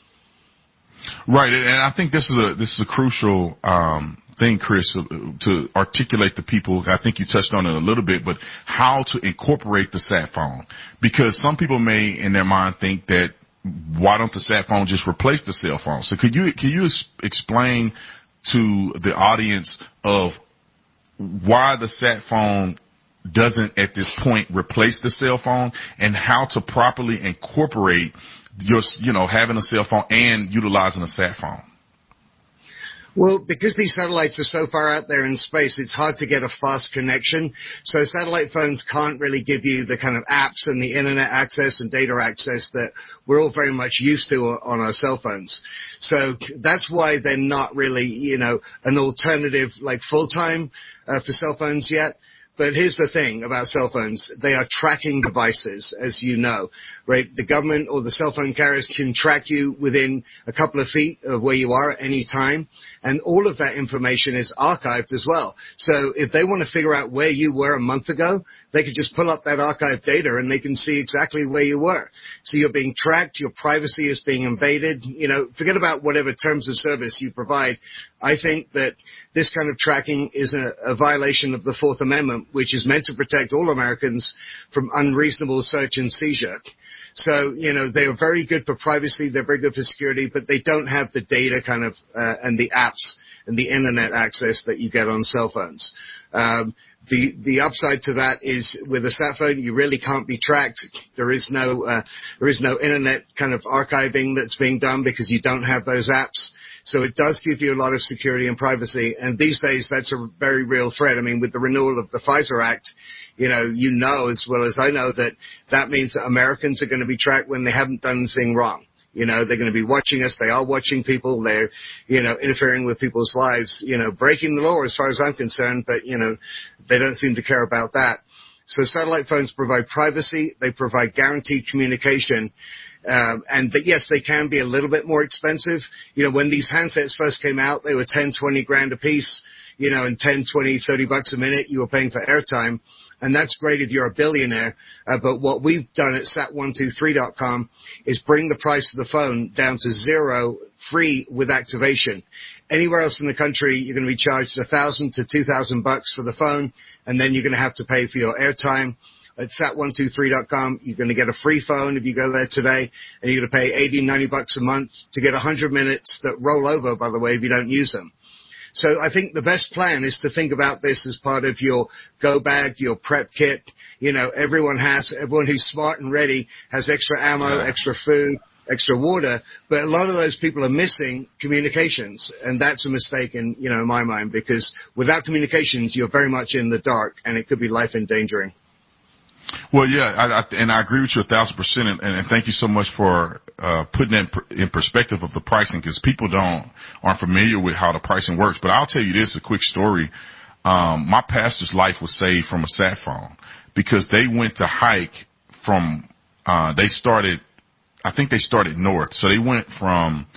S6: Right, and I think this is a crucial thing, Chris, to articulate to people. I think you touched on it a little bit, but how to incorporate the sat phone, because some people may, in their mind, think that why don't the sat phone just replace the cell phone? So could you explain to the audience of why the sat phone doesn't at this point replace the cell phone, and how to properly incorporate having a cell phone and utilizing a sat phone?
S7: Well, because these satellites are so far out there in space, it's hard to get a fast connection. So satellite phones can't really give you the kind of apps and the internet access and data access that we're all very much used to on our cell phones. So that's why they're not really, an alternative like full-time for cell phones yet. But here's the thing about cell phones. They are tracking devices, as you know, right? The government or the cell phone carriers can track you within a couple of feet of where you are at any time. And all of that information is archived as well. So if they want to figure out where you were a month ago, they could just pull up that archived data and they can see exactly where you were. So you're being tracked. Your privacy is being invaded. Forget about whatever terms of service you provide. I think that this kind of tracking is a violation of the Fourth Amendment, which is meant to protect all Americans from unreasonable search and seizure. So, they are very good for privacy, they're very good for security, but they don't have the data and the apps and the internet access that you get on cell phones. The upside to that is with a sat phone, you really can't be tracked. There is no internet kind of archiving that's being done because you don't have those apps. So it does give you a lot of security and privacy. And these days, that's a very real threat. I mean, with the renewal of the FISA Act, as well as I know that means that Americans are going to be tracked when they haven't done anything wrong. They're going to be watching us. They are watching people. They're, interfering with people's lives, breaking the law as far as I'm concerned, but, they don't seem to care about that. So satellite phones provide privacy. They provide guaranteed communication. Yes, they can be a little bit more expensive. When these handsets first came out, they were 10, 20 grand a piece, and 10, 20, 30 bucks a minute you were paying for airtime. And that's great if you're a billionaire. But what we've done at sat123.com is bring the price of the phone down to $0, free with activation. Anywhere else in the country, you're going to be charged $1,000 to $2,000 for the phone. and then you're going to have to pay for your airtime. At sat123.com, you're going to get a free phone if you go there today, and you're going to pay $80, $90 a month to get 100 minutes that roll over, by the way, if you don't use them. So I think the best plan is to think about this as part of your go bag, your prep kit. You know, everyone who's smart and ready has extra ammo, extra food, extra water, but a lot of those people are missing communications, and that's a mistake in my mind, because without communications, you're very much in the dark, and it could be life endangering.
S6: Well, yeah, I agree with you 1,000%, and thank you so much for putting that in perspective of the pricing, because people aren't familiar with how the pricing works. But I'll tell you this, a quick story. My pastor's life was saved from a sat phone, because they went to hike from I think they started north. So they went from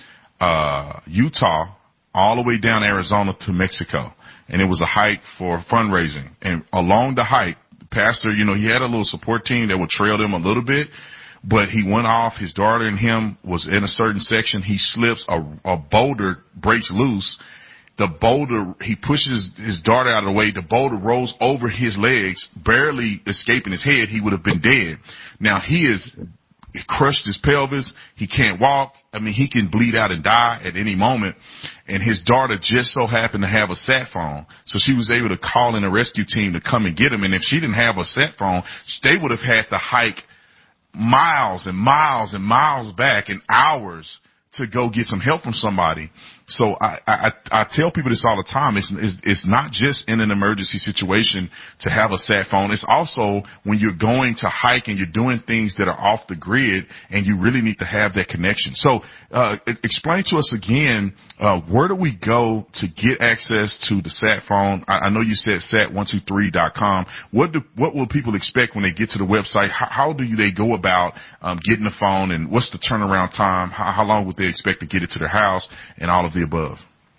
S6: Utah all the way down Arizona to Mexico, and it was a hike for fundraising. And along the hike, pastor, he had a little support team that would trail them a little bit, but he went off. His daughter and him was in a certain section. He slips, a boulder breaks loose. The boulder, he pushes his daughter out of the way. The boulder rolls over his legs, barely escaping his head. He would have been dead. Now he crushed his pelvis. He can't walk. I mean, he can bleed out and die at any moment. And his daughter just so happened to have a sat phone. So she was able to call in a rescue team to come and get him. And if she didn't have a sat phone, they would have had to hike miles and miles and miles back and hours to go get some help from somebody. So I tell people this all the time. It's not just in an emergency situation to have a sat phone. It's also when you're going to hike and you're doing things that are off the grid and you really need to have that connection. So explain to us again, where do we go to get access to the sat phone? I know you said sat123.com. What will people expect when they get to the website? How do they go about getting the phone, and what's the turnaround time? How long would they expect to get it to their house, and all of the above?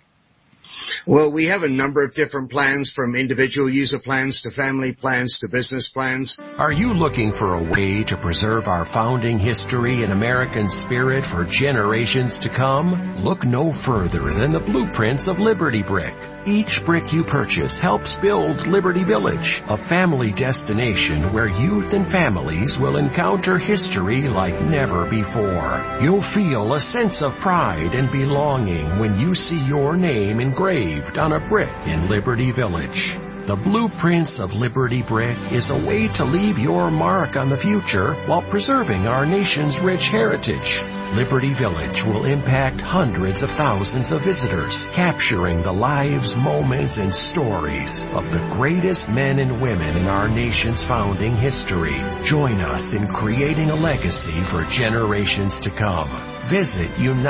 S7: Well, we have a number of different plans, from individual user plans to family plans to business plans.
S8: Are you looking for a way to preserve our founding history and American spirit for generations to come? Look no further than the blueprints of Liberty Brick. Each brick you purchase helps build Liberty Village, a family destination where youth and families will encounter history like never before. You'll feel a sense of pride and belonging when you see your name engraved on a brick in Liberty Village. The Blueprints of Liberty Brick is a way to leave your mark on the future while preserving our nation's rich heritage. Liberty Village will impact hundreds of thousands of visitors, capturing the lives, moments, and stories of the greatest men and women in our nation's founding history. Join us in creating a legacy for generations to come. Visit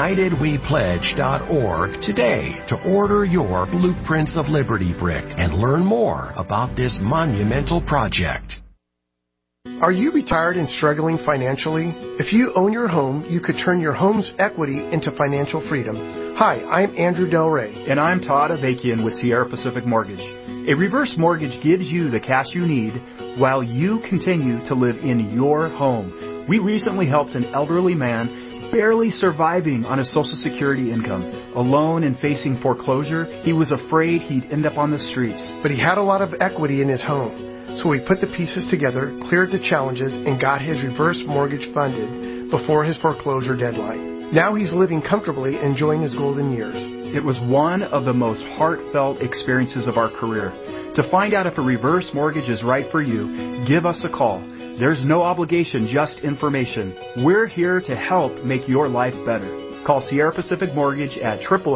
S8: UnitedWePledge.org today to order your Blueprints of Liberty Brick and learn more about this monumental project.
S9: Are you retired and struggling financially? If you own your home, you could turn your home's equity into financial freedom. Hi, I'm Andrew Del Rey.
S10: And I'm Todd Avakian with Sierra Pacific Mortgage. A reverse mortgage gives you the cash you need while you continue to live in your home. We recently helped an elderly man barely surviving on his Social Security income. Alone and facing foreclosure, he was afraid he'd end up on the streets.
S9: But he had a lot of equity in his home. So we put the pieces together, cleared the challenges, and got his reverse mortgage funded before his foreclosure deadline. Now he's living comfortably, enjoying his golden years.
S10: It was one of the most heartfelt experiences of our career. To find out if a reverse mortgage is right for you, give us a call. There's no obligation, just information. We're here to help make your life better. Call Sierra Pacific Mortgage at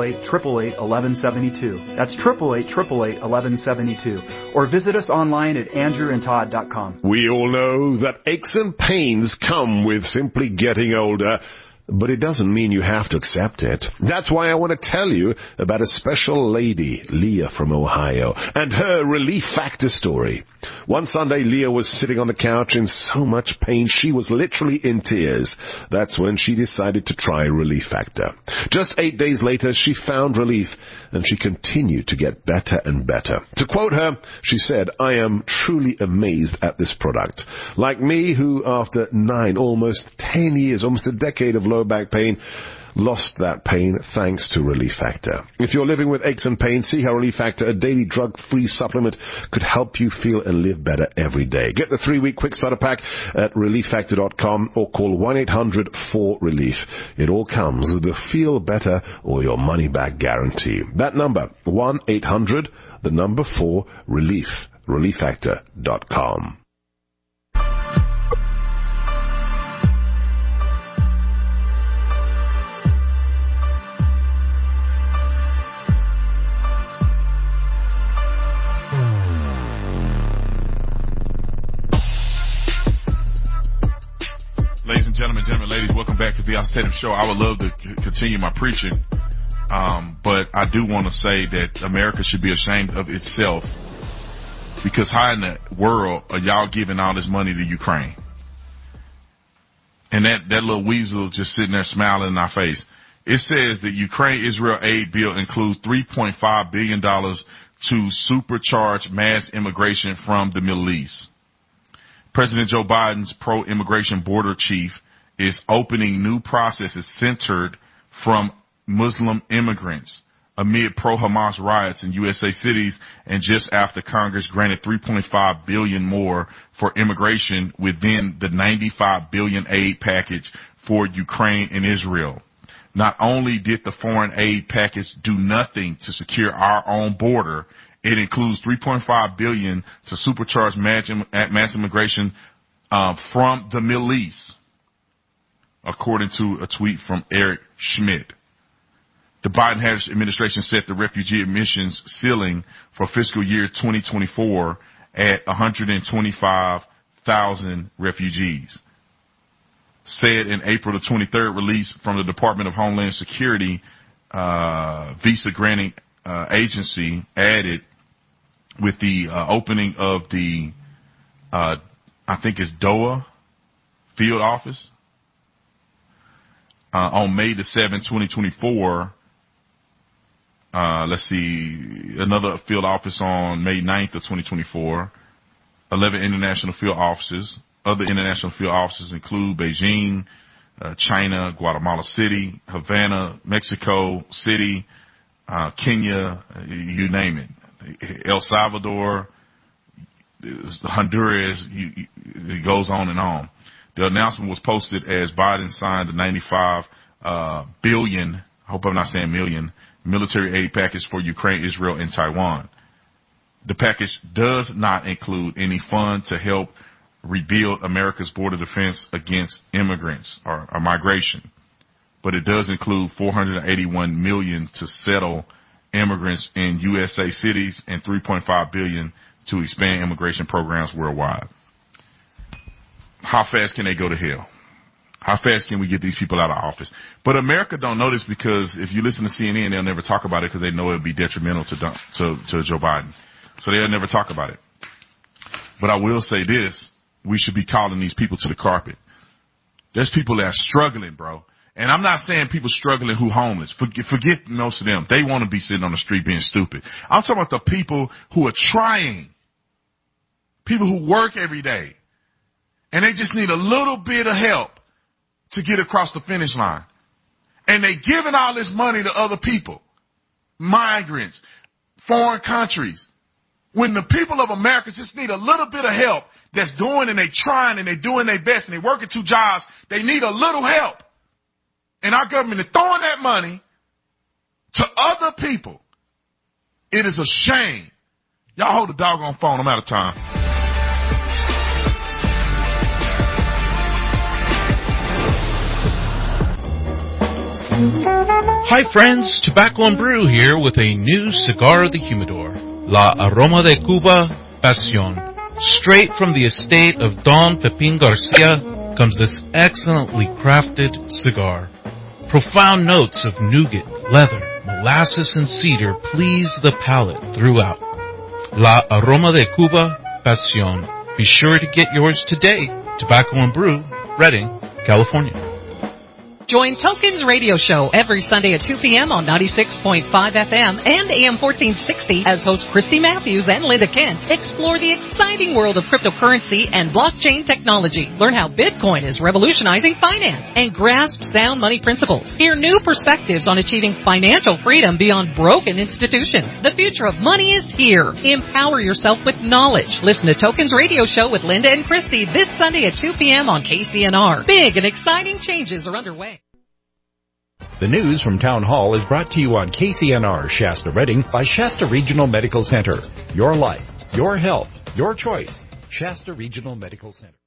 S10: 888-888-1172. That's 888-888-1172. Or visit us online at andrewandtodd.com.
S11: We all know that aches and pains come with simply getting older, but it doesn't mean you have to accept it. That's why I want to tell you about a special lady, Leah from Ohio, and her Relief Factor story. One Sunday, Leah was sitting on the couch in so much pain she was literally in tears. That's when she decided to try Relief Factor. Just 8 days later, she found relief, and she continued to get better and better. To quote her, she said, "I am truly amazed at this product. Like me, who after 9, almost 10 years, almost a decade of low back pain, lost that pain thanks to Relief Factor. If you're living with aches and pains, see how Relief Factor, a daily drug-free supplement, could help you feel and live better every day. Get the 3-week quick starter pack at relieffactor.com or call 1-800-4RELIEF. It all comes with the feel better or your money back guarantee. That number, 1-800-4RELIEF. relieffactor.com.
S6: Ladies and gentlemen, ladies, welcome back to the Al Tatum Show. I would love to continue my preaching, but I do want to say that America should be ashamed of itself, because how in the world are y'all giving all this money to Ukraine? And that little weasel just sitting there smiling in our face. It says the Ukraine-Israel aid bill includes $3.5 billion to supercharge mass immigration from the Middle East. President Joe Biden's pro-immigration border chief is opening new processes centered from Muslim immigrants amid pro-Hamas riots in USA cities and just after Congress granted $3.5 billion more for immigration within the $95 billion aid package for Ukraine and Israel. Not only did the foreign aid package do nothing to secure our own border, it includes $3.5 billion to supercharge mass immigration from the Middle East, according to a tweet from Eric Schmidt. The Biden-Harris administration set the refugee admissions ceiling for fiscal year 2024 at 125,000 refugees. Said in April the 23rd release from the Department of Homeland Security, visa granting agency added with the opening of the, I think it's Doha field office on May the 7th, 2024. Let's see, another field office on May 9th of 2024, 11 international field offices. Other international field offices include Beijing, China, Guatemala City, Havana, Mexico City, Kenya, you name it. El Salvador, Honduras, it goes on and on. The announcement was posted as Biden signed the $95 billion, I hope I'm not saying million, military aid package for Ukraine, Israel, and Taiwan. The package does not include any fund to help rebuild America's border defense against immigrants or migration, but it does include $481 million to settle immigrants in USA cities and $3.5 billion to expand immigration programs worldwide. How fast can they go to hell? How fast can we get these people out of office? But America don't know this, because if you listen to CNN, they'll never talk about it because they know it'll be detrimental to Joe Biden. So they'll never talk about it. But I will say this, we should be calling these people to the carpet. There's people that are struggling, bro. And I'm not saying people struggling who homeless. Forget most of them. They want to be sitting on the street being stupid. I'm talking about the people who are trying. People who work every day. And they just need a little bit of help to get across the finish line. And they giving all this money to other people. Migrants. Foreign countries. When the people of America just need a little bit of help that's doing and they trying and they doing their best and they working 2 jobs, they need a little help. And our government is throwing that money to other people. It is a shame. Y'all hold the doggone phone. I'm out of time.
S3: Hi friends, Tobacco and Brew here with a new cigar of the humidor, La Aroma de Cuba Pasión. Straight from the estate of Don Pepin Garcia comes this excellently crafted cigar. Profound notes of nougat, leather, molasses, and cedar please the palate throughout. La Aroma de Cuba Pasión. Be sure to get yours today. Tobacco and Brew, Redding, California.
S12: Join Tokens Radio Show every Sunday at 2 p.m. on 96.5 FM and AM 1460 as hosts Christy Matthews and Linda Kent explore the exciting world of cryptocurrency and blockchain technology. Learn how Bitcoin is revolutionizing finance and grasp sound money principles. Hear new perspectives on achieving financial freedom beyond broken institutions. The future of money is here. Empower yourself with knowledge. Listen to Tokens Radio Show with Linda and Christy this Sunday at 2 p.m. on KCNR. Big and exciting changes are underway.
S17: The news from Town Hall is brought to you on KCNR Shasta Redding by Shasta Regional Medical Center. Your life, your health, your choice. Shasta Regional Medical Center.